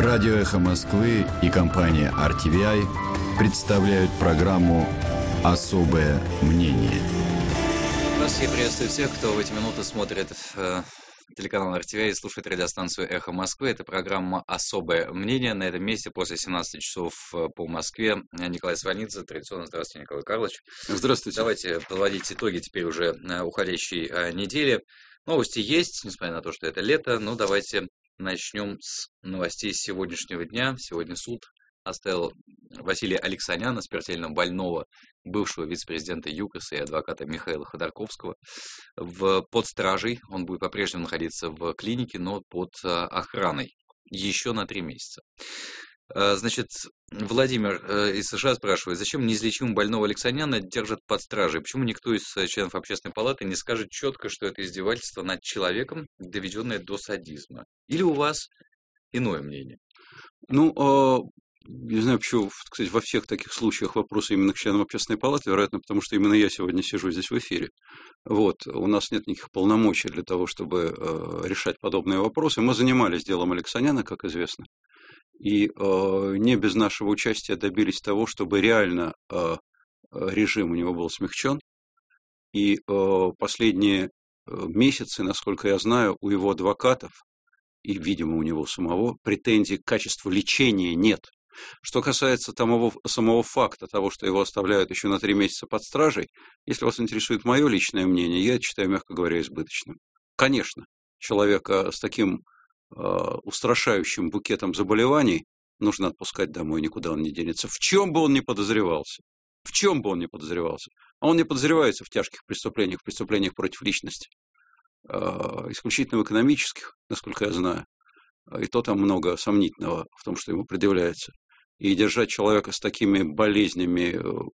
Радио «Эхо Москвы» и компания RTVI представляют программу «Особое мнение». Здравствуйте, приветствую всех, кто в эти минуты смотрит телеканал RTVI и слушает радиостанцию «Эхо Москвы». Это программа «Особое мнение». На этом месте после 17 часов по Москве Николай Сванидзе. Традиционно здравствуйте, Николай Карлович. Здравствуйте. Давайте подводить итоги теперь уже уходящей недели. Новости есть, несмотря на то, что это лето, но давайте начнем с новостей сегодняшнего дня. Сегодня суд оставил Василия Алексаняна, смертельно больного бывшего вице-президента ЮКОСа и адвоката Михаила Ходорковского, под стражей. Он будет по-прежнему находиться в клинике, но под охраной еще на 3 месяца. Значит, Владимир из США спрашивает, зачем неизлечимо больного Алексаняна держат под стражей? Почему никто из членов Общественной палаты не скажет четко, что это издевательство над человеком, доведенное до садизма? Или у вас иное мнение? Не знаю, почему, кстати, во всех таких случаях вопросы именно к членам Общественной палаты, вероятно, потому что именно я сегодня сижу здесь в эфире. У нас нет никаких полномочий для того, чтобы решать подобные вопросы. Мы занимались делом Алексаняна, как известно, и не без нашего участия добились того, чтобы реально режим у него был смягчен. И последние месяцы, насколько я знаю, у его адвокатов и, видимо, у него самого претензий к качеству лечения нет. Что касается самого факта того, что его оставляют еще на 3 месяца под стражей, если вас интересует мое личное мнение, я это считаю, мягко говоря, избыточным. Конечно, человека с таким устрашающим букетом заболеваний нужно отпускать домой, никуда он не денется. В чем бы он ни подозревался. А он не подозревается в тяжких преступлениях, в преступлениях против личности. Исключительно в экономических, насколько я знаю. И то там много сомнительного в том, что ему предъявляется. И держать человека с такими болезнями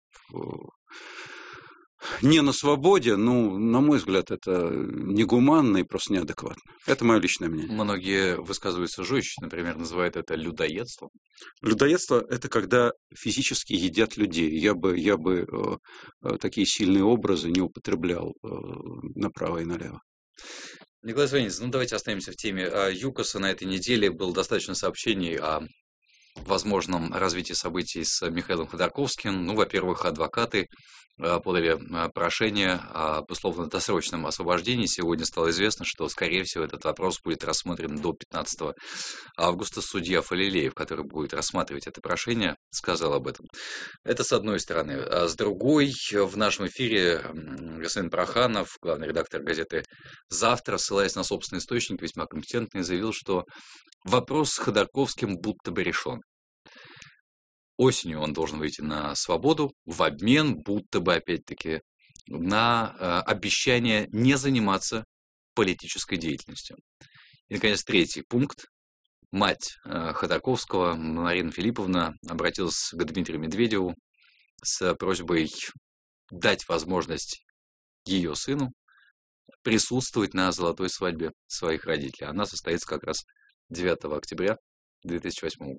не на свободе, на мой взгляд, это негуманно и просто неадекватно. Это мое личное мнение. Многие высказываются жестче, например, называют это людоедством. Людоедство – это когда физически едят людей. Я бы такие сильные образы не употреблял направо и налево. Николай Сванидзе, давайте останемся в теме ЮКОСа. На этой неделе было достаточно сообщений о возможном развитии событий с Михаилом Ходорковским. Во-первых, адвокаты подали прошение об условно-досрочном освобождении. Сегодня стало известно, что, скорее всего, этот вопрос будет рассмотрен до 15 августа. Судья Фалилеев, который будет рассматривать это прошение, сказал об этом. Это с одной стороны. А с другой, в нашем эфире господин Проханов, главный редактор газеты «Завтра», ссылаясь на собственный источник, весьма компетентный, заявил, что вопрос с Ходорковским будто бы решен. Осенью он должен выйти на свободу в обмен, будто бы, опять-таки, на обещание не заниматься политической деятельностью. И, наконец, 3-й пункт. Мать Ходорковского, Марина Филипповна, обратилась к Дмитрию Медведеву с просьбой дать возможность ее сыну присутствовать на золотой свадьбе своих родителей. Она состоится как раз 9 октября 2008 года.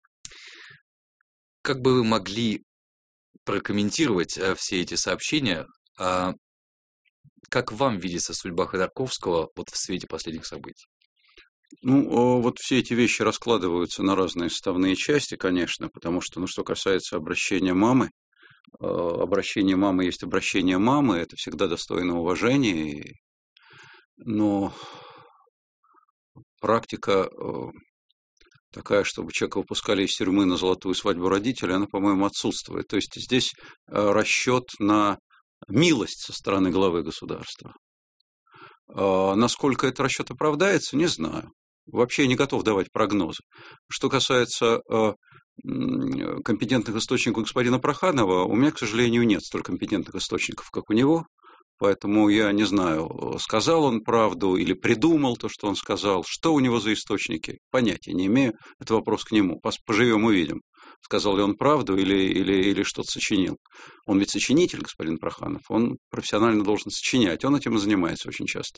Как бы вы могли прокомментировать все эти сообщения? Как вам видится судьба Ходорковского в свете последних событий? Все эти вещи раскладываются на разные составные части, конечно, потому что, что касается обращения мамы есть обращение мамы, это всегда достойно уважения, но практика такая, чтобы человека выпускали из тюрьмы на золотую свадьбу родителей, она, по-моему, отсутствует. То есть здесь расчет на милость со стороны главы государства. Насколько этот расчет оправдается, не знаю. Вообще я не готов давать прогнозы. Что касается компетентных источников господина Проханова, у меня, к сожалению, нет столь компетентных источников, как у него. Поэтому я не знаю, сказал он правду или придумал то, что он сказал, что у него за источники, понятия не имею, это вопрос к нему, поживем увидим, сказал ли он правду или что-то сочинил. Он ведь сочинитель, господин Проханов, он профессионально должен сочинять, он этим и занимается очень часто.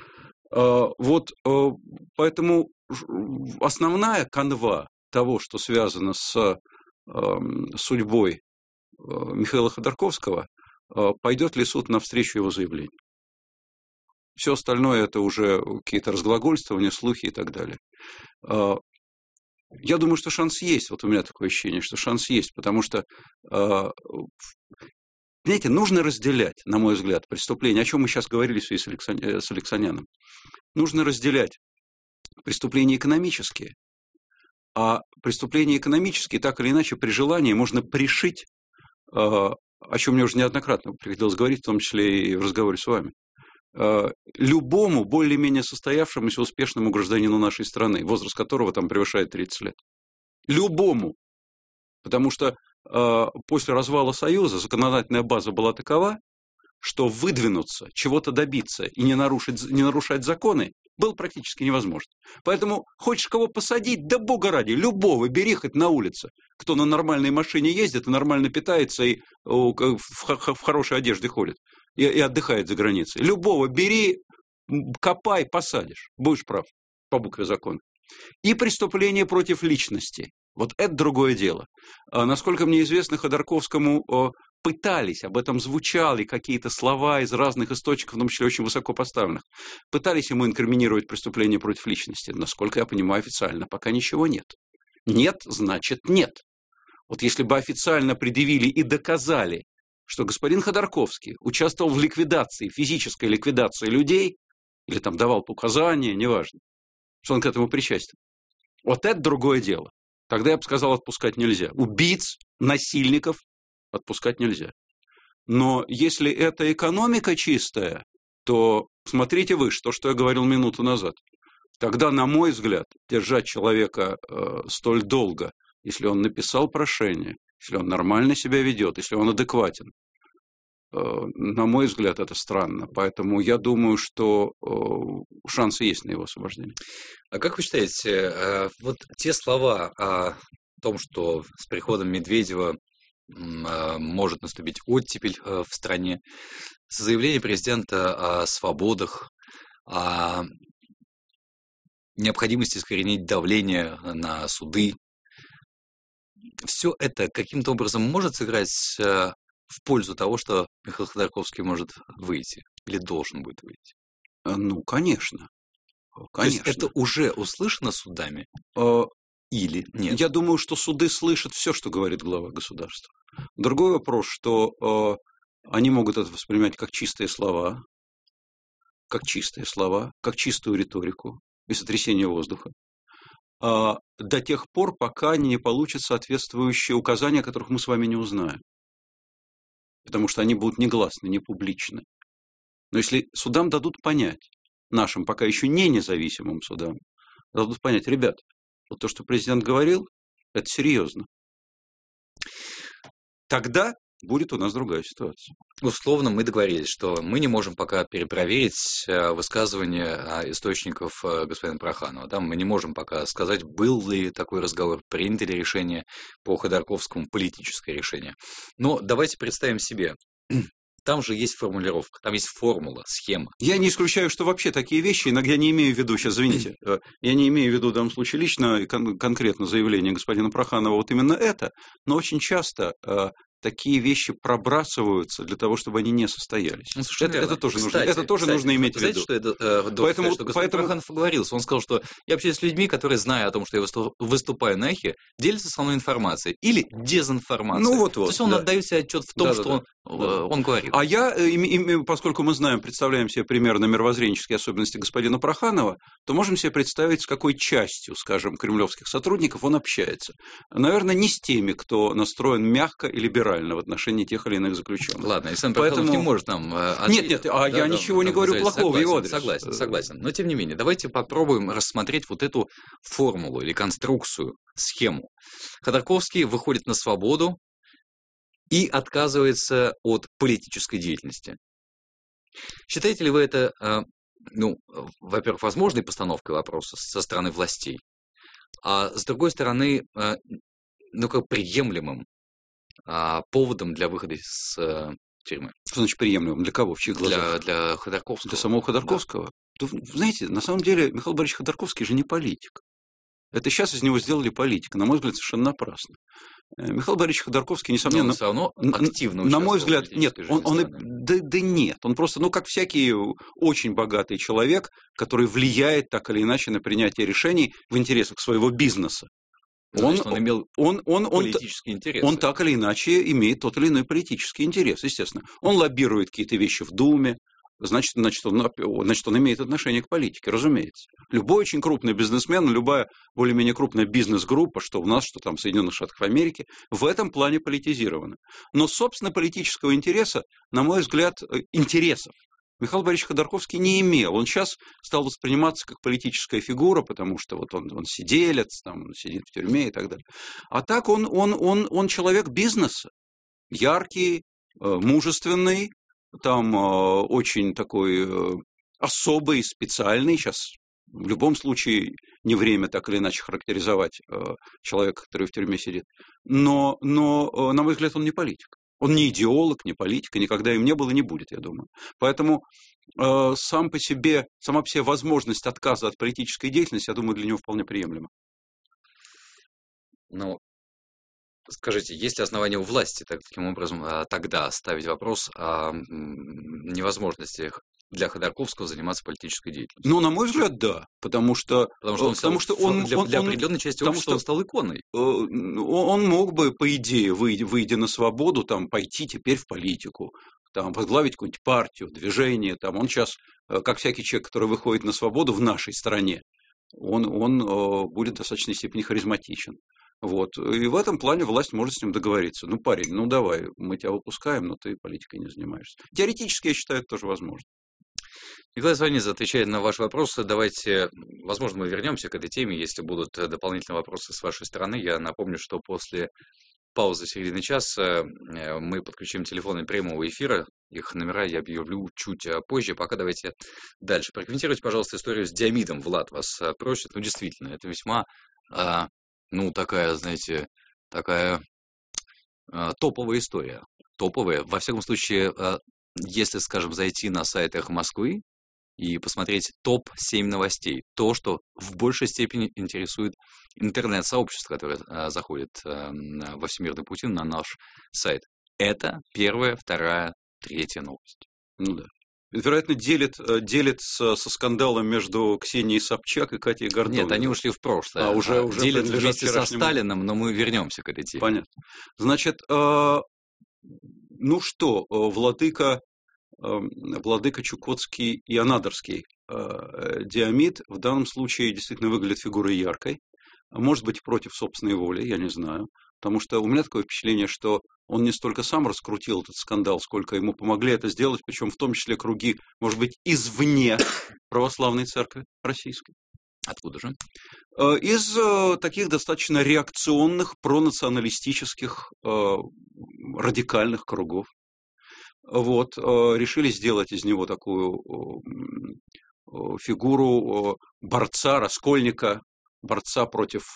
Поэтому основная канва того, что связано с судьбой Михаила Ходорковского, пойдет ли суд навстречу его заявлению. Все остальное это уже какие-то разглагольствования, слухи и так далее. Я думаю, что шанс есть. Вот у меня такое ощущение, что шанс есть, потому что, знаете, нужно разделять, на мой взгляд, преступления, о чем мы сейчас говорили в связи с Алексаняном. Нужно разделять преступления экономические, а преступления экономические, так или иначе, при желании можно пришить, о чем мне уже неоднократно приходилось говорить, в том числе и в разговоре с вами, любому более-менее состоявшемуся успешному гражданину нашей страны, возраст которого там превышает 30 лет. Любому. Потому что после развала Союза законодательная база была такова, что выдвинуться, чего-то добиться и не нарушать законы было практически невозможно. Поэтому хочешь кого посадить, да бога ради, любого, бери хоть на улице, кто на нормальной машине ездит и нормально питается и в хорошей одежде ходит и отдыхает за границей. Любого бери, копай, посадишь. Будешь прав по букве закона. И преступление против личности. Вот это другое дело. Насколько мне известно, Ходорковскому пытались, об этом звучали какие-то слова из разных источников, в том числе очень высоко поставленных, пытались ему инкриминировать преступление против личности. Насколько я понимаю, официально пока ничего нет. Нет, значит нет. Вот если бы официально предъявили и доказали, что господин Ходорковский участвовал в ликвидации, физической ликвидации людей, или там давал указания, неважно, что он к этому причастен. Вот это другое дело. Тогда я бы сказал, отпускать нельзя. Убийц, насильников отпускать нельзя. Но если это экономика чистая, то смотрите выше, то, что я говорил минуту назад. Тогда, на мой взгляд, держать человека столь долго, если он написал прошение, если он нормально себя ведет, если он адекватен, на мой взгляд, это странно. Поэтому я думаю, что шансы есть на его освобождение. А как вы считаете, вот те слова о том, что с приходом Медведева может наступить оттепель в стране, заявление президента о свободах, о необходимости искоренить давление на суды, все это каким-то образом может сыграть в пользу того, что Михаил Ходорковский может выйти или должен будет выйти? Ну, конечно. То есть это уже услышано судами или нет? Я думаю, что суды слышат все, что говорит глава государства. Другой вопрос, что они могут это воспринимать как чистые слова, как чистую риторику и сотрясение воздуха. До тех пор, пока они не получат соответствующие указания, о которых мы с вами не узнаем. Потому что они будут негласны, не публичны. Но если судам дадут понять, нашим пока еще не независимым судам, дадут понять, ребят, вот то, что президент говорил, это серьезно. Тогда будет у нас другая ситуация. Условно мы договорились, что мы не можем пока перепроверить высказывания источников господина Проханова. Да? Мы не можем пока сказать, был ли такой разговор, принято ли решение по Ходорковскому, политическое решение. Но давайте представим себе, там же есть формулировка, там есть формула, схема. Я не исключаю, что вообще такие вещи, иногда я не имею в виду, сейчас извините, я не имею в виду в данном случае лично, конкретно заявление господина Проханова, вот именно это, но очень часто такие вещи пробрасываются для того, чтобы они не состоялись. Ну, это тоже нужно иметь в виду. Знаете, что это господин Проханов оговорился? Он сказал, что я общаюсь с людьми, которые, зная о том, что я выступаю на эхе, делятся со мной информацией или дезинформацией. Ну, вот, то есть он отдает себе отчет в том, что он говорит. А я, поскольку мы знаем, представляем себе примерно мировоззренческие особенности господина Проханова, то можем себе представить, с какой частью, скажем, кремлевских сотрудников он общается. Наверное, не с теми, кто настроен мягко и либерально в отношении тех или иных заключенных. Ладно, Александр Проханов не может нам... Нет, я ничего не говорю плохого в его адрес. Согласен. Но, тем не менее, давайте попробуем рассмотреть вот эту формулу или конструкцию, схему. Ходорковский выходит на свободу и отказывается от политической деятельности. Считаете ли вы это, во-первых, возможной постановкой вопроса со стороны властей, а с другой стороны, как приемлемым поводом для выхода из тюрьмы? Что значит приемлемым? Для кого? В чьих глазах? Для Ходорковского. Для самого Ходорковского? Да. Знаете, на самом деле Михаил Борисович Ходорковский же не политик. Это сейчас из него сделали политика, на мой взгляд, совершенно напрасно. Михаил Борисович Ходорковский, несомненно, все равно активно на мой взгляд, нет, нет, он просто, как всякий очень богатый человек, который влияет так или иначе на принятие решений в интересах своего бизнеса. Значит, он имел политический интерес. Он так или иначе имеет тот или иной политический интерес, естественно. Он лоббирует какие-то вещи в Думе, значит, он имеет отношение к политике, разумеется. Любой очень крупный бизнесмен, любая более-менее крупная бизнес-группа, что у нас, что там в Соединенных Штатах Америки, в этом плане политизирована. Но, собственно, политического интереса, на мой взгляд, интересов Михаил Борисович Ходорковский не имел. Он сейчас стал восприниматься как политическая фигура, потому что вот он сиделец, там, сидит в тюрьме и так далее. А так он человек бизнеса, яркий, мужественный, там очень такой особый, специальный. Сейчас в любом случае не время так или иначе характеризовать человека, который в тюрьме сидит. Но, на мой взгляд, он не политик. Он не идеолог, не политик, и никогда им не был и не будет, я думаю. Поэтому сама по себе возможность отказа от политической деятельности, я думаю, для него вполне приемлема. Ну, скажите, есть ли основания у власти таким образом тогда ставить вопрос о невозможности для Ходорковского заниматься политической деятельностью? Ну, на мой взгляд, да. Потому что он для определенной части общества стал иконой. Он мог бы, по идее, выйдя на свободу, там, пойти теперь в политику, там, возглавить какую-нибудь партию, движение. Там. Он сейчас, как всякий человек, который выходит на свободу в нашей стране, он будет в достаточной степени харизматичен. Вот. И в этом плане власть может с ним договориться. Ну, парень, ну давай, мы тебя выпускаем, но ты политикой не занимаешься. Теоретически, я считаю, это тоже возможно. Николай Сванидзе отвечает на ваши вопросы. Давайте, возможно, мы вернемся к этой теме, если будут дополнительные вопросы с вашей стороны. Я напомню, что после паузы середины часа мы подключим телефоны прямого эфира. Их номера я объявлю чуть позже. Пока давайте дальше. Прокомментируйте, пожалуйста, историю с диамидом. Влад вас просит. Ну, действительно, это весьма, такая, знаете, топовая история. Топовая. Во всяком случае, если, скажем, зайти на сайт «Эхо Москвы» и посмотреть топ-7 новостей, то, что в большей степени интересует интернет-сообщество, которое заходит во Всемирный Путин на наш сайт, это первая, вторая, третья новость. Ну да. Вероятно, делит со скандалом между Ксенией Собчак и Катей Гордоновой. Нет, они ушли в прошлое. Уже делят вместе со Сталиным, но мы вернемся к этой теме. Понятно. Значит, владыка Чукотский и Анадырский диамид в данном случае действительно выглядит фигурой яркой. Может быть, против собственной воли, я не знаю. Потому что у меня такое впечатление, что он не столько сам раскрутил этот скандал, сколько ему помогли это сделать, причем в том числе круги, может быть, извне православной церкви российской. Откуда же? Из таких достаточно реакционных, пронационалистических, радикальных кругов. Вот, решили сделать из него такую фигуру борца, раскольника, борца против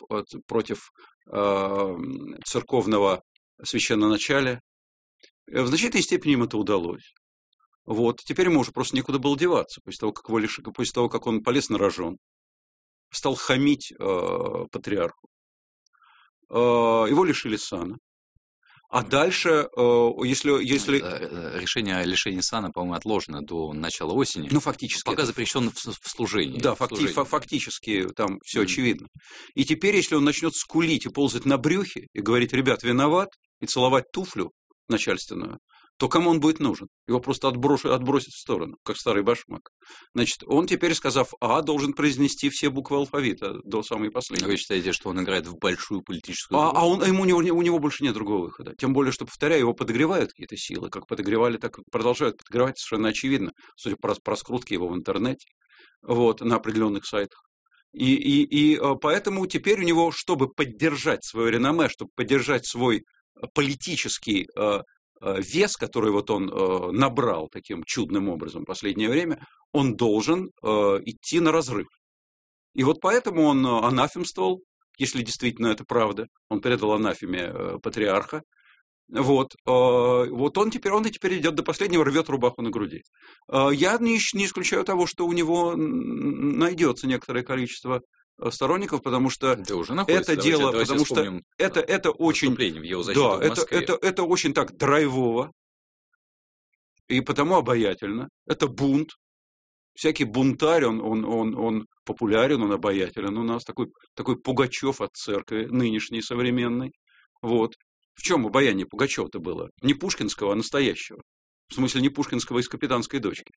церковного священноначалия. В значительной степени им это удалось. Вот. Теперь ему уже просто некуда было деваться, после того, как он полез на рожон, стал хамить патриарху. Его лишили сана. А дальше, если... Решение о лишении сана, по-моему, отложено до начала осени. Ну, фактически. Пока запрещен в служении. Да, фактически там все очевидно. И теперь, если он начнет скулить и ползать на брюхе, и говорить, ребят, виноват, и целовать туфлю начальственную, то кому он будет нужен? Его просто отбросят в сторону, как старый башмак. Значит, он теперь, сказав «А», должен произнести все буквы алфавита до самой последней. Вы считаете, что он играет в большую политическую игру? У него больше нет другого выхода. Тем более, что, повторяю, его подогревают какие-то силы. Как подогревали, так и продолжают подогревать, совершенно очевидно. Судя по раскрутке его в интернете, вот, на определенных сайтах. И поэтому теперь у него, чтобы поддержать свое реноме, чтобы поддержать свой политический вес, который вот он набрал таким чудным образом в последнее время, он должен идти на разрыв. И вот поэтому он анафемствовал, если действительно это правда. Он предал анафеме патриарха. Вот он теперь идет до последнего, рвет рубаху на груди. Я не исключаю того, что у него найдется некоторое количество сторонников, потому что это дело, потому что это очень, да, это очень так драйвово и потому обаятельно. Это бунт. всякий бунтарь, он популярен, он обаятелен у нас, такой Пугачев от церкви, нынешний, современный. Вот. В чем обаяние Пугачева-то было? Не пушкинского, а настоящего. В смысле, не пушкинского из «Капитанской дочки».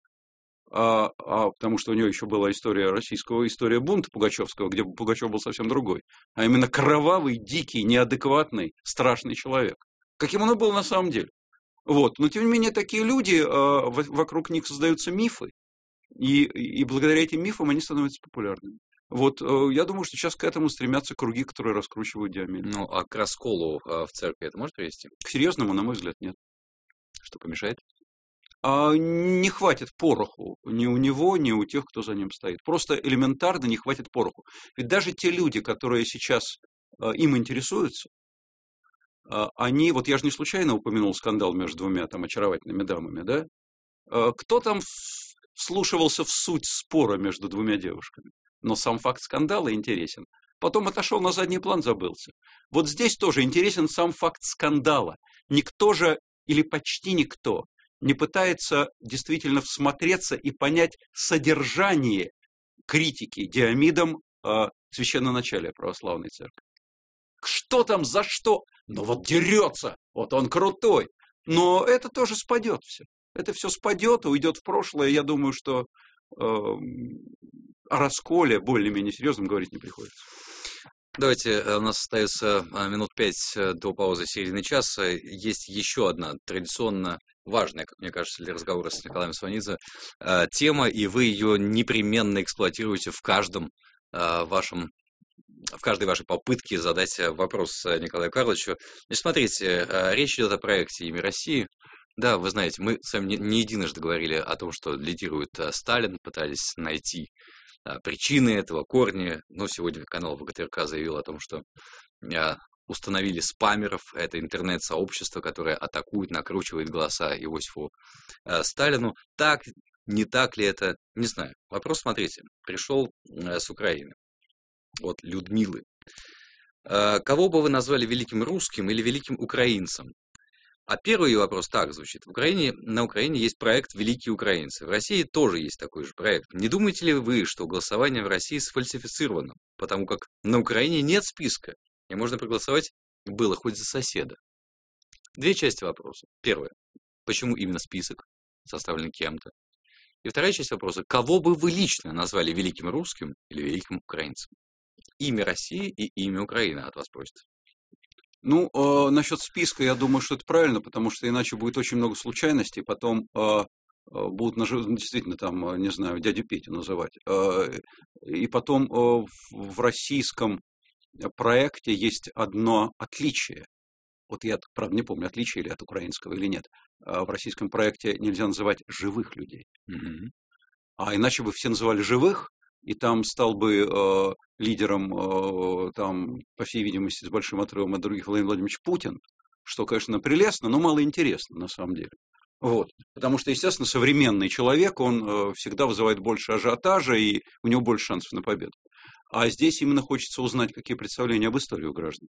Потому что у него еще была история бунта пугачевского, где Пугачев был совсем другой. А именно кровавый, дикий, неадекватный, страшный человек. Каким он и был на самом деле. Вот. Но, тем не менее, такие люди, вокруг них создаются мифы. И благодаря этим мифам они становятся популярными. Вот, я думаю, что сейчас к этому стремятся круги, которые раскручивают Диомеда. Ну, а к расколу в церкви это может привести? К серьезному, на мой взгляд, нет. Что помешает? Не хватит пороху ни у него, ни у тех, кто за ним стоит. Просто элементарно не хватит пороху. Ведь даже те люди, которые сейчас им интересуются, они, вот я же не случайно упомянул скандал между двумя там очаровательными дамами, да? Кто там вслушивался в суть спора между двумя девушками? Но сам факт скандала интересен. Потом отошел на задний план, забылся. Вот здесь тоже интересен сам факт скандала. Никто же, или почти никто, не пытается действительно всмотреться и понять содержание критики Диомидом священноначалия православной церкви. Что там, за что? Ну вот дерется, вот он крутой. Но это тоже спадет все. Это все спадет и уйдет в прошлое. Я думаю, что о расколе более-менее серьезным говорить не приходится. Давайте, у нас остается минут 5 до паузы середины часа. Есть еще одна традиционно важная, как мне кажется, для разговора с Николаем Сванидзе тема, и вы ее непременно эксплуатируете в каждой вашей попытке задать вопрос Николаю Карловичу. Значит, смотрите, речь идет о проекте «Имя России». Да, вы знаете, мы с вами не единожды говорили о том, что лидирует Сталин, пытались найти причины этого, корни. Но сегодня канал ВГТРК заявил о том, что установили спамеров. Это интернет-сообщество, которое атакует, накручивает голоса Иосифу Сталину. Так, не так ли это? Не знаю. Вопрос, смотрите, пришел с Украины. От Людмилы. Кого бы вы назвали великим русским или великим украинцем? А первый вопрос так звучит. На Украине есть проект «Великие украинцы». В России тоже есть такой же проект. Не думаете ли вы, что голосование в России сфальсифицировано? Потому как на Украине нет списка, и можно проголосовать было хоть за соседа. Две части вопроса. Первая. Почему именно список составлен кем-то? И вторая часть вопроса. Кого бы вы лично назвали великим русским или великим украинцем? Имя России и имя Украины от вас просят. Ну, насчет списка, я думаю, что это правильно, потому что иначе будет очень много случайностей, потом будут действительно там, не знаю, дядю Петю называть. И потом в российском проекте есть одно отличие. Вот я, правда, не помню, отличие ли от украинского или нет. В российском проекте нельзя называть живых людей. Mm-hmm. А иначе бы все называли живых, и там стал бы лидером, там, по всей видимости, с большим отрывом от других Владимир Владимирович Путин, что, конечно, прелестно, но мало интересно на самом деле. Вот. Потому что, естественно, современный человек, он всегда вызывает больше ажиотажа, и у него больше шансов на победу. А здесь именно хочется узнать, какие представления об истории у граждан.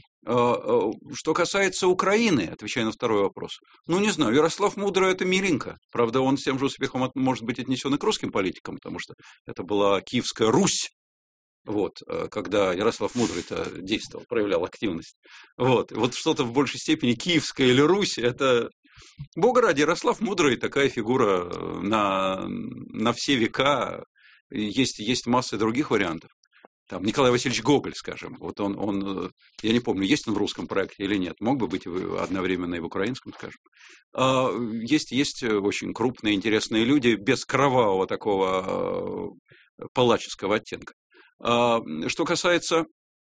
Что касается Украины, отвечая на второй вопрос, ну, не знаю, Ярослав Мудрый – это миленько. Правда, он с тем же успехом может быть отнесен и к русским политикам, потому что это была Киевская Русь, вот, когда Ярослав Мудрый-то действовал, проявлял активность. Вот что-то в большей степени Киевская или Русь – это, бога ради, Ярослав Мудрый – такая фигура на все века. Есть масса других вариантов. Там Николай Васильевич Гоголь, скажем, вот он, я не помню, есть он в русском проекте или нет, мог бы быть одновременно и в украинском, скажем. Есть очень крупные, интересные люди без кровавого такого палаческого оттенка. Что касается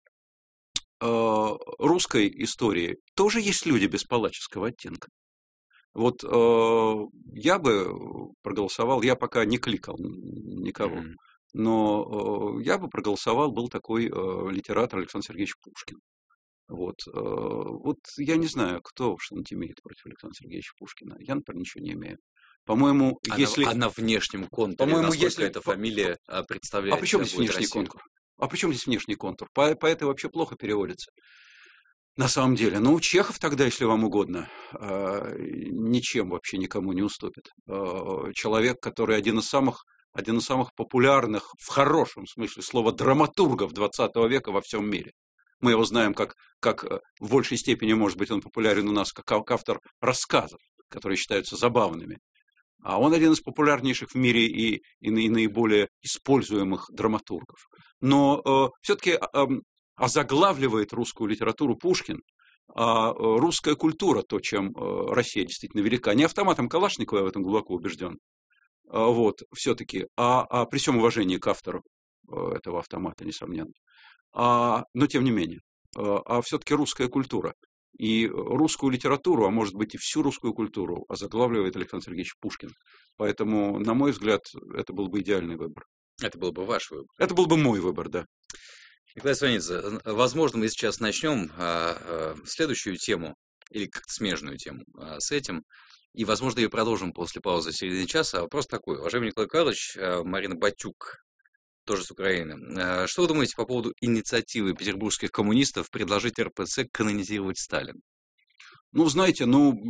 русской истории, тоже есть люди без палаческого оттенка. Вот я бы проголосовал, я пока не кликал никого. Но я бы проголосовал, был такой литератор Александр Сергеевич Пушкин. Вот я не знаю, кто что-нибудь имеет против Александра Сергеевича Пушкина. Я, например, ничего не имею. По-моему, А на внешнем контуре, по-моему, насколько эта фамилия представляет... А при чем здесь внешний Россию? контур? А при чем здесь внешний контур? Поэты вообще плохо переводятся. На самом деле. Ну, Чехов тогда, если вам угодно, ничем вообще никому не уступит. Человек, который один из самых один из самых популярных, в хорошем смысле слова, драматургов 20 века во всем мире. Мы его знаем как в большей степени, может быть, он популярен у нас как автор рассказов, которые считаются забавными. А он один из популярнейших в мире и наиболее используемых драматургов. Но все-таки озаглавливает русскую литературу Пушкин, а русская культура, то, чем Россия действительно велика. Не автоматом Калашникова, я в этом глубоко убежден, вот, все-таки, а при всем уважении к автору этого автомата, несомненно. Но тем не менее, все-таки русская культура. И русскую литературу, а может быть и всю русскую культуру, озаглавливает Александр Сергеевич Пушкин. Поэтому, на мой взгляд, это был бы идеальный выбор. Это был бы ваш выбор. Это был бы мой выбор, да. Николай Сванидзе, возможно, мы сейчас начнем следующую тему, или как-то смежную тему с этим, и, возможно, ее продолжим после паузы в середине часа. Вопрос такой. Уважаемый Николай Карлович, Марина Батюк, тоже с Украины. Что вы думаете по поводу инициативы петербургских коммунистов предложить РПЦ канонизировать Сталина? Ну, знаете,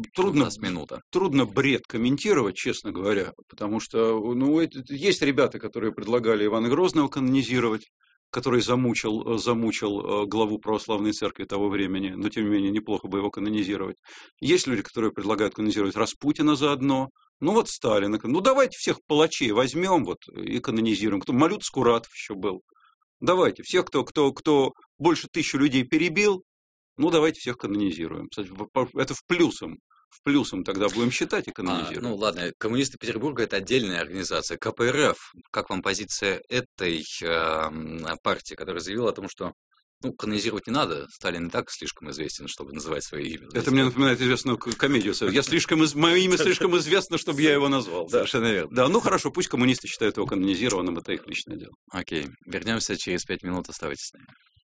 трудно бред комментировать, честно говоря, потому что есть ребята, которые предлагали Ивана Грозного канонизировать, который замучил главу православной церкви того времени, но, тем не менее, неплохо бы его канонизировать. Есть люди, которые предлагают канонизировать Распутина заодно. Ну, вот Сталина. Ну, давайте всех палачей возьмем и канонизируем. Малют Скуратов еще был. Давайте, всех, кто больше 1000 людей перебил, давайте всех канонизируем. Кстати, это в плюсом тогда будем считать и канонизировать. Ладно, коммунисты Петербурга – это отдельная организация. КПРФ, как вам позиция этой партии, которая заявила о том, что канонизировать не надо, Сталин и так слишком известен, чтобы называть свое имя. Это мне напоминает известную комедию. Мое имя слишком известно, чтобы я его назвал. Совершенно верно. Да, хорошо, пусть коммунисты считают его канонизированным, это их личное дело. Окей, вернемся через 5 минут, оставайтесь с нами.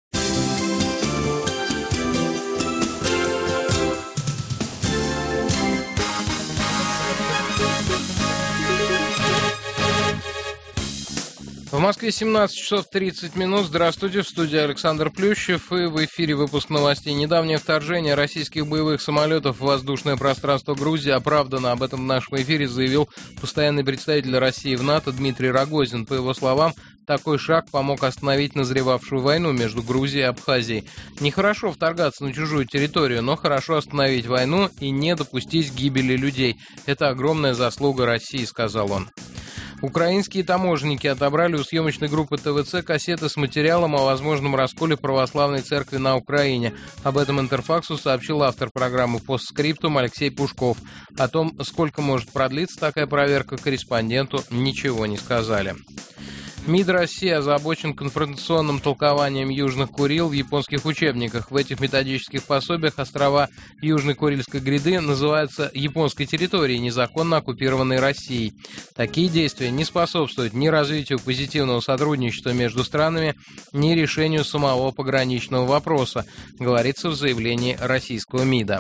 В Москве 17 часов 30 минут. Здравствуйте, в студии Александр Плющев. И в эфире выпуск новостей. Недавнее вторжение российских боевых самолетов в воздушное пространство Грузии оправдано. Об этом в нашем эфире заявил постоянный представитель России в НАТО Дмитрий Рогозин. По его словам, такой шаг помог остановить назревавшую войну между Грузией и Абхазией. Нехорошо вторгаться на чужую территорию, но хорошо остановить войну и не допустить гибели людей. Это огромная заслуга России, сказал он. Украинские таможенники отобрали у съемочной группы ТВЦ кассеты с материалом о возможном расколе православной церкви на Украине. Об этом Интерфаксу сообщил автор программы «Постскриптум» Алексей Пушков. О том, сколько может продлиться такая проверка, корреспонденту ничего не сказали. МИД России озабочен конфронтационным толкованием Южных Курил в японских учебниках. В этих методических пособиях острова Южной Курильской гряды называются японской территорией, незаконно оккупированной Россией. Такие действия не способствуют ни развитию позитивного сотрудничества между странами, ни решению самого пограничного вопроса, говорится в заявлении российского МИДа.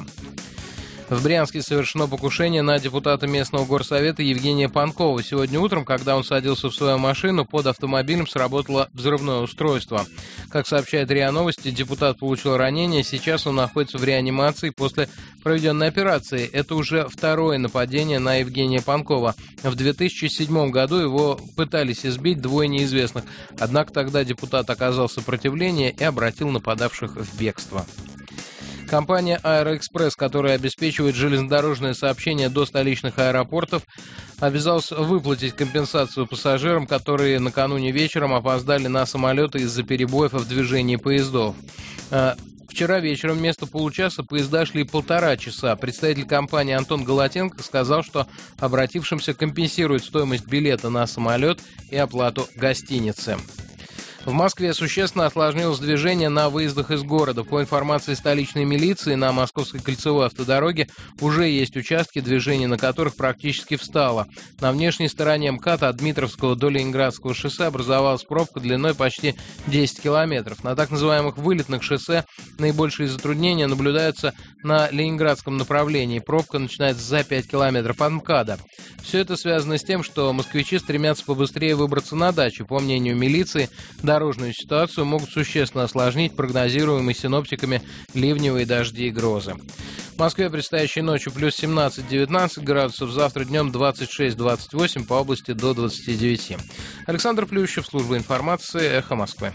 В Брянске совершено покушение на депутата местного горсовета Евгения Панкова. Сегодня утром, когда он садился в свою машину, под автомобилем сработало взрывное устройство. Как сообщает РИА Новости, депутат получил ранение, сейчас он находится в реанимации после проведенной операции. Это уже второе нападение на Евгения Панкова. В 2007 году его пытались избить двое неизвестных, однако тогда депутат оказал сопротивление и обратил нападавших в бегство. Компания «Аэроэкспресс», которая обеспечивает железнодорожное сообщение до столичных аэропортов, обязалась выплатить компенсацию пассажирам, которые накануне вечером опоздали на самолеты из-за перебоев в движении поездов. Вчера вечером вместо получаса поезда шли 1,5 часа. Представитель компании Антон Голотенко сказал, что обратившимся компенсирует стоимость билета на самолет и оплату гостиницы. В Москве существенно осложнилось движение на выездах из города. По информации столичной милиции, на Московской кольцевой автодороге уже есть участки, движение на которых практически встало. На внешней стороне МКАД от Дмитровского до Ленинградского шоссе образовалась пробка длиной почти 10 километров. На так называемых вылетных шоссе наибольшие затруднения наблюдаются на Ленинградском направлении. Пробка начинается за 5 километров от МКАДа. Все это связано с тем, что москвичи стремятся побыстрее выбраться на дачу. По мнению милиции, дорожную ситуацию могут существенно осложнить прогнозируемые синоптиками ливневые дожди и грозы. В Москве предстоящей ночью плюс 17-19 градусов, завтра днем 26-28, по области до 29. Александр Плющев, служба информации, «Эхо Москвы».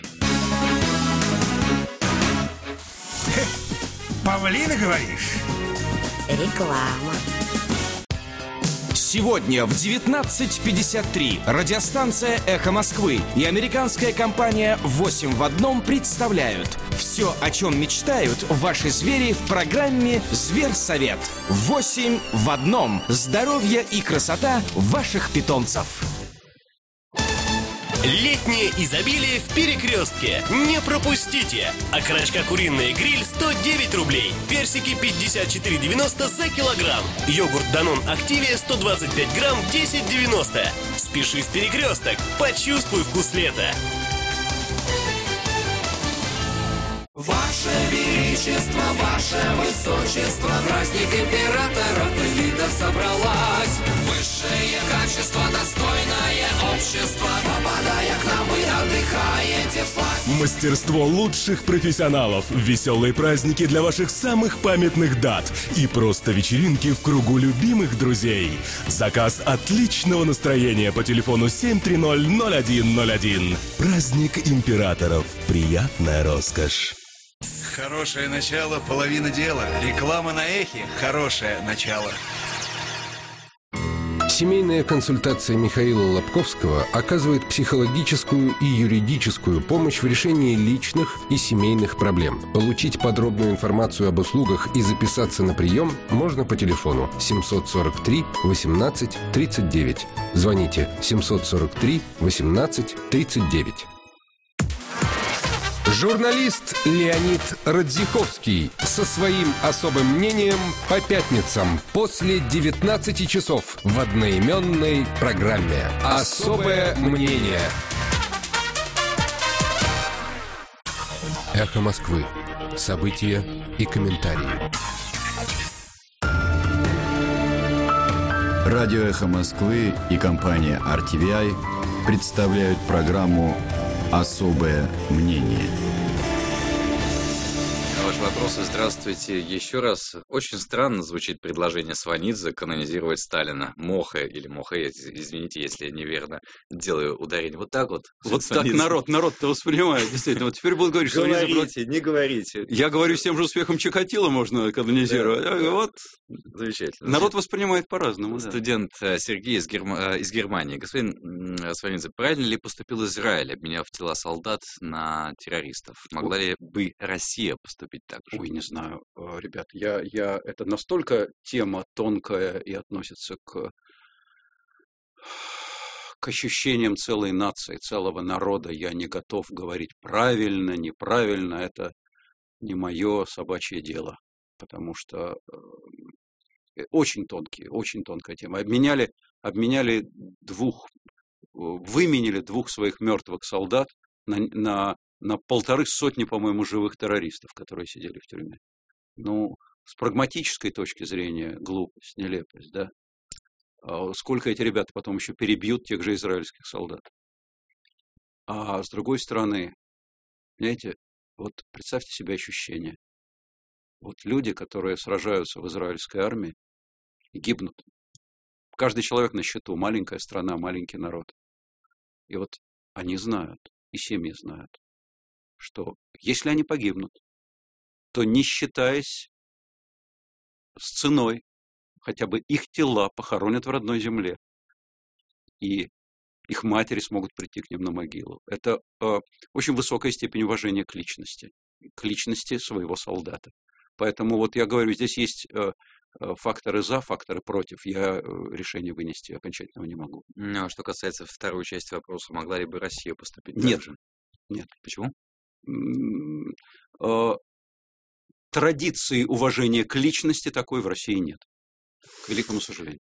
Павлина, говоришь? Реклама. Сегодня в 19:53 радиостанция «Эхо Москвы» и американская компания «8 в одном» представляют все, о чем мечтают ваши звери в программе «Зверсовет». 8 в одном. Здоровье и красота ваших питомцев. Летнее изобилие в Перекрестке. Не пропустите! Окорочка куриный гриль 109 рублей. Персики 54,90 за килограмм. Йогурт Данон Активия 125 грамм 10,90. Спеши в Перекресток. Почувствуй вкус лета. Ваше Величество, Ваше Высочество, праздник императоров и видов собралась. Высшее качество, достойное общество, попадая к нам, вы отдыхаете всласть. Мастерство лучших профессионалов, веселые праздники для ваших самых памятных дат и просто вечеринки в кругу любимых друзей. Заказ отличного настроения по телефону 730-0101. Праздник императоров. Приятная роскошь. Хорошее начало, половина дела. Реклама на Эхе – хорошее начало. Семейная консультация Михаила Лобковского оказывает психологическую и юридическую помощь в решении личных и семейных проблем. Получить подробную информацию об услугах и записаться на прием можно по телефону 743 18 39. Звоните 743 18 39. Журналист Леонид Радзиховский со своим особым мнением по пятницам после 19 часов в одноименной программе «Особое мнение». Эхо Москвы. События и комментарии. Радио «Эхо Москвы» и компания RTVI представляют программу «Особое мнение». Ваши вопросы. Здравствуйте еще раз. Очень странно звучит предложение Сванидзе канонизировать Сталина. Моха или Моха, извините, если я неверно делаю ударение. Вот так вот. Вот так народ-то воспринимает, действительно. Вот теперь будут говорить, что говорите, не говорите. Я говорю, с тем же успехом Чикатило можно канонизировать. Да. Вот. Замечательно. Народ воспринимает по-разному. Студент Сергей из Германии. Господин Сванидзе, правильно ли поступил Израиль, обменяв тела солдат на террористов? Могла ли бы Россия поступить так же? Ой, не знаю, ребят, это настолько тема тонкая и относится к ощущениям целой нации, целого народа. Я не готов говорить правильно, неправильно. Это не мое собачье дело, потому что очень тонкая тема. Выменили двух своих мертвых солдат на 150, по-моему, живых террористов, которые сидели в тюрьме. Ну, с прагматической точки зрения, глупость, нелепость, да? Сколько эти ребята потом еще перебьют тех же израильских солдат? А с другой стороны, понимаете, вот представьте себе ощущение. Вот люди, которые сражаются в израильской армии, гибнут. Каждый человек на счету, маленькая страна, маленький народ. И вот они знают, и семьи знают, что если они погибнут, то не считаясь с ценой, хотя бы их тела похоронят в родной земле, и их матери смогут прийти к ним на могилу. Это очень высокая степень уважения к личности своего солдата. Поэтому вот я говорю, здесь есть факторы за, факторы против. Я решение вынести окончательного не могу. Ну, а что касается второй части вопроса, могла ли бы Россия поступить Нет. так же? Нет. Почему? Традиции уважения к личности такой в России нет. К великому сожалению.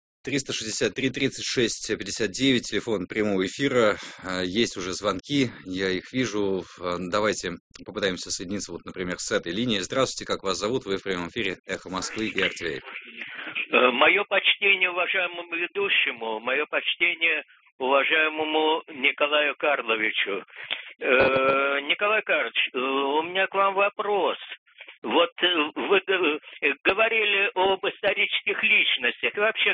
363-36-59, телефон прямого эфира. Есть уже звонки, я их вижу. Давайте попытаемся соединиться, вот, например, с этой линией. Здравствуйте, как вас зовут? Вы в прямом эфире «Эхо Москвы» и RTVI. Мое почтение уважаемому ведущему, мое почтение уважаемому Николаю Карловичу. Николай Карлович, у меня к вам вопрос. Вот вы говорили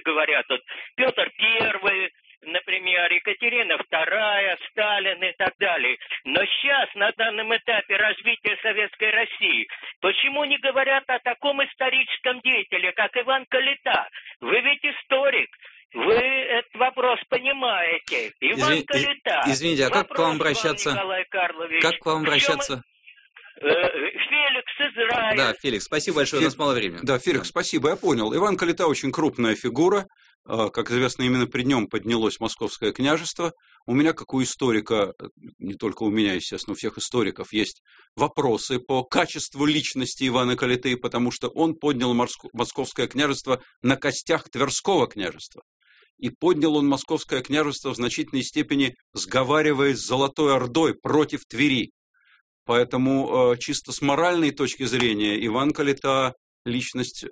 говорят, вот Петр I, например, Екатерина II, Сталин и так далее. Но сейчас, на данном этапе развития Советской России, почему не говорят о таком историческом деятеле, как Иван Калита? Вы ведь историк. Вы этот вопрос понимаете. Иван Калита. Извините, а как к вам обращаться? Как к вам обращаться? Феликс Израиль. Да, Феликс, спасибо большое, у нас мало времени. Да, Феликс, спасибо, я понял. Иван Калита очень крупная фигура. Как известно, именно при нем поднялось Московское княжество. У меня, как у историка, не только у меня, естественно, у всех историков, есть вопросы по качеству личности Ивана Калиты, потому что он поднял Московское княжество на костях Тверского княжества. И поднял он Московское княжество в значительной степени, сговариваясь с Золотой Ордой против Твери. Поэтому чисто с моральной точки зрения Иван Калита личность,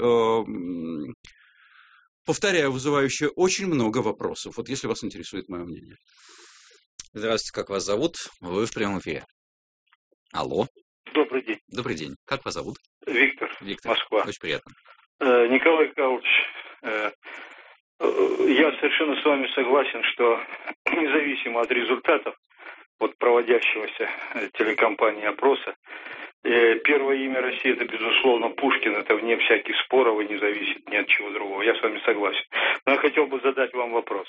повторяю, вызывающая очень много вопросов. Вот если вас интересует мое мнение. Здравствуйте, как вас зовут? Вы в прямом эфире. Алло. Добрый день. Добрый день. Как вас зовут? Виктор, Москва. Очень приятно. Николай Карлович, я совершенно с вами согласен, что независимо от результатов вот проводящегося телекомпании опроса, первое имя России – это, безусловно, Пушкин, это вне всяких споров и не зависит ни от чего другого. Я с вами согласен. Но я хотел бы задать вам вопрос.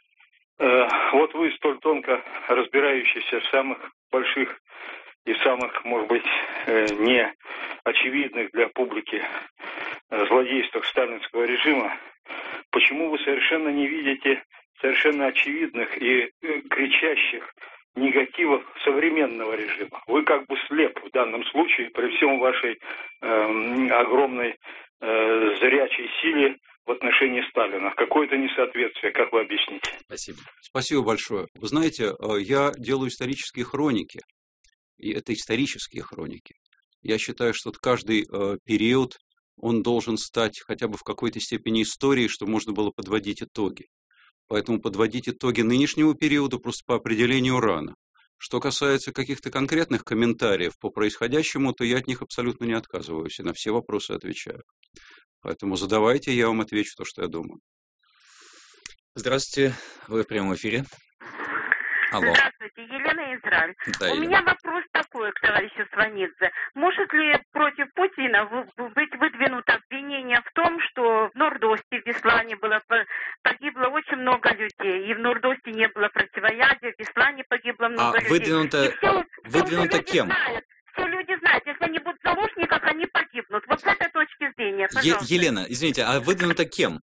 Вот вы, столь тонко разбирающийся в самых больших и самых, может быть, не очевидных для публики злодействах сталинского режима, почему вы совершенно не видите совершенно очевидных и кричащих негативов современного режима? Вы как бы слеп в данном случае при всем вашей огромной зрячей силе в отношении Сталина. Какое-то несоответствие, как вы объясните? Спасибо. Спасибо большое. Вы знаете, я делаю исторические хроники, и это исторические хроники. Я считаю, что каждый период, он должен стать хотя бы в какой-то степени историей, чтобы можно было подводить итоги. Поэтому подводить итоги нынешнего периода просто по определению рано. Что касается каких-то конкретных комментариев по происходящему, то я от них абсолютно не отказываюсь и на все вопросы отвечаю. Поэтому задавайте, я вам отвечу то, что я думаю. Здравствуйте, вы в прямом эфире. Алло. Здравствуйте, Елена Израиль. Да, У меня вопрос такой к товарищу Сванидзе. Может ли против Путина быть выдвинуто обвинение в том, что в Норд-Осте, в Беслане погибло очень много людей, и в Норд-Осте не было противоядия, в Беслане погибло много людей. Выдвинуто кем? Все люди знают, если они будут в заложниках, они погибнут. Вот с этой точки зрения, пожалуйста. Елена, извините, а выдвинуто кем?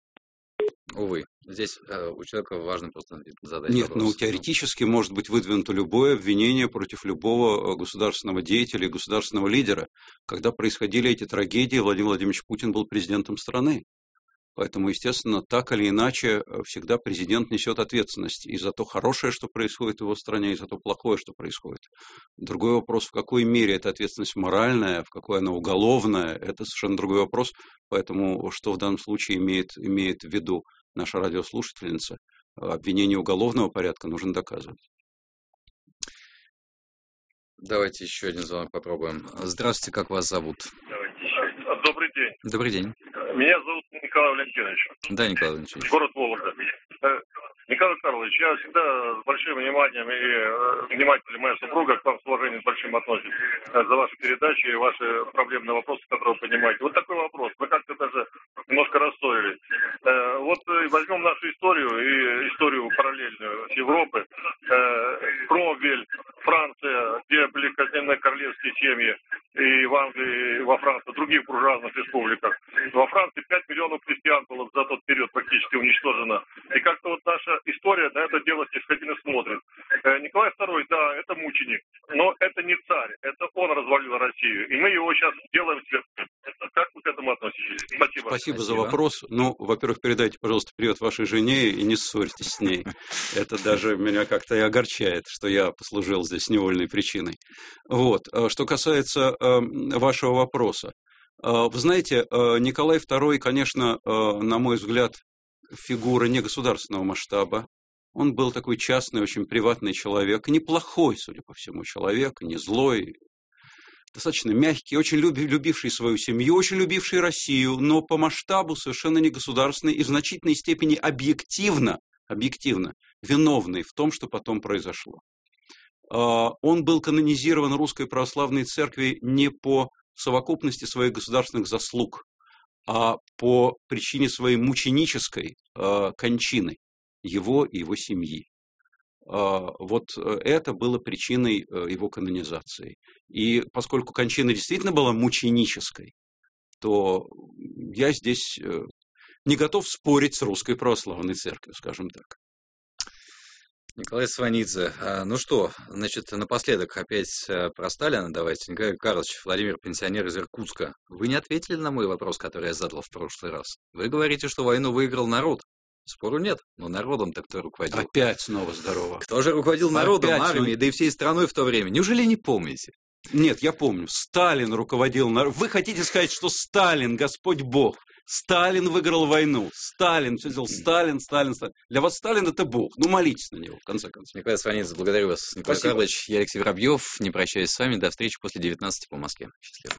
Увы, здесь у человека важно просто задать вопрос. Нет, ну теоретически может быть выдвинуто любое обвинение против любого государственного деятеля и государственного лидера. Когда происходили эти трагедии, Владимир Владимирович Путин был президентом страны. Поэтому, естественно, так или иначе, всегда президент несет ответственность и за то хорошее, что происходит в его стране, и за то плохое, что происходит. Другой вопрос, в какой мере эта ответственность моральная, в какой она уголовная, это совершенно другой вопрос. Поэтому, что в данном случае имеет в виду наша радиослушательница, обвинение уголовного порядка нужно доказывать. Давайте еще один звонок попробуем. Здравствуйте, как вас зовут? Добрый день. Добрый день. Меня зовут Николай Валентинович. Да, Николай Валентинович. Город Вологда. Николай Карлович, я всегда с большим вниманием и внимательно, моя супруга к вам с уважением большим относится за ваши передачи и ваши проблемные вопросы, которые вы понимаете. Вот такой вопрос. Вы как-то даже немножко рассорили. Вот возьмем нашу историю и историю параллельную с Европы. Кромвель, Франция, где были казнены королевские семьи, и в Англии, и во Франции, в других буржуазных республиках. Во Франции 5 миллионов христиан было за тот период практически уничтожено. И как-то вот наша история на это дело снисходительно смотрит. Николай II, да, это мученик, но это не царь, это он развалил Россию, и мы его сейчас делаем святым. Как вы к этому относитесь? Спасибо. Спасибо за вопрос. Ну, во-первых, передайте, пожалуйста, привет вашей жене и не ссорьтесь с ней. Это даже меня как-то и огорчает, что я послужил здесь невольной причиной. Вот. Что касается вашего вопроса. Вы знаете, Николай II, конечно, на мой взгляд, фигура не государственного масштаба. Он был такой частный, очень приватный человек, неплохой, судя по всему, человек, не злой. достаточно мягкий, очень любивший свою семью, очень любивший Россию, но по масштабу совершенно не государственный и в значительной степени объективно виновный в том, что потом произошло. Он был канонизирован Русской Православной Церкви не по совокупности своих государственных заслуг, а по причине своей мученической кончины его и его семьи. Вот это было причиной его канонизации. И поскольку кончина действительно была мученической, то я здесь не готов спорить с Русской Православной Церковью, скажем так. Николай Сванидзе. Ну что, значит, напоследок опять про Сталина давайте. Николай Карлович, Владимир, пенсионер из Иркутска. Вы не ответили на мой вопрос, который я задал в прошлый раз. Вы говорите, что войну выиграл народ. Спору нет, но народом-то кто руководил? Опять снова здорово. Кто же руководил народом, армией, да и всей страной в то время? Неужели не помните? Нет, я помню. Сталин руководил народом. Вы хотите сказать, что Сталин, Господь Бог, Сталин выиграл войну, Сталин, все сделал, Сталин. Для вас Сталин это Бог. Ну, молитесь на него, в конце концов. Николай Сванидзе, благодарю вас. Николай Карлович, я Алексей Воробьев. Не прощаюсь с вами. До встречи после 19 по Москве. Счастливо.